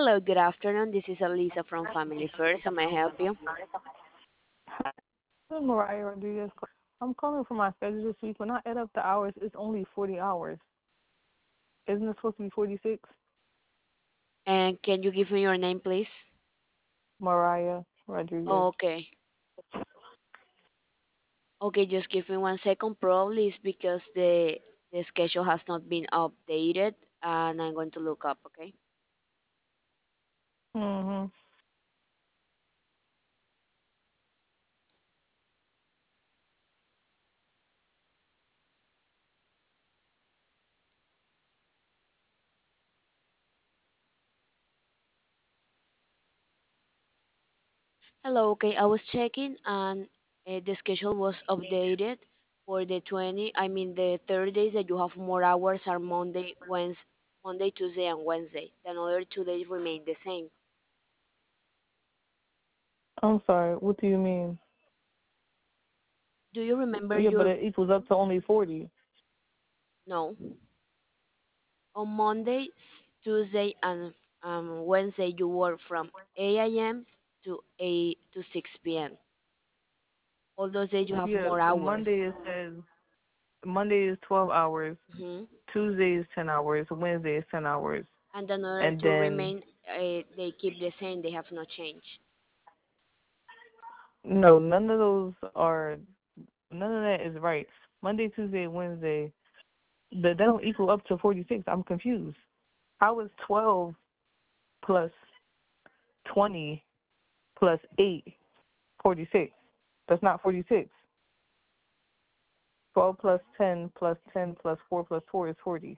Hello, good afternoon. This is Elisa from Family First. How may I help you? This is Mariah Rodriguez. I'm calling for my schedule this week. When I add up the hours, it's only 40 hours. Isn't it supposed to be 46? And can you give me your name, please? Mariah Rodriguez. Okay. Okay, just give me 1 second. Probably it's because the schedule has not been updated, and I'm going to look up. Okay. Mm-hmm. Hello. Okay, I was checking, and the schedule was updated for the 20. I mean, the 30 days that you have more hours are Monday, Tuesday, and Wednesday. The other 2 days remain the same. I'm sorry. What do you mean? Do you remember Yeah, but your it equals up to only 40. no? On Monday, Tuesday, and Wednesday, you work from 8 a.m. to 6 p.m. All those days you have Yeah, more hours. Monday it says Monday is 12 hours. Hmm. Tuesday is 10 hours. Wednesday is 10 hours. And the other And two then, remain, they keep the same, they have no change. no, none of that is right. Monday, Tuesday, Wednesday, they don't equal up to 46. I'm confused. How is 12 plus 20 plus 8 46? That's not 46. 12 plus 10 plus 10 plus 4 plus 4 is 40.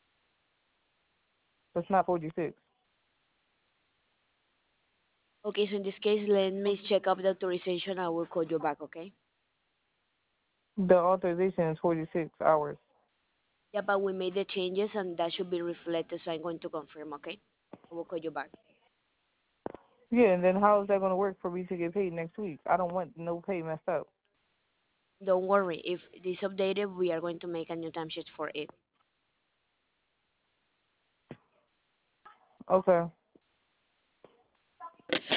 That's not 46. Okay, so in this case, let me check up the authorization. I will call you back, okay? The authorization is 46 hours. Yeah, but we made the changes and that should be reflected, so I'm going to confirm, okay? I will call you back. Yeah, and then how is that going to work for me to get paid next week? I don't want no pay messed up. Don't worry, if it is updated, we are going to make a new timesheet for it. Okay.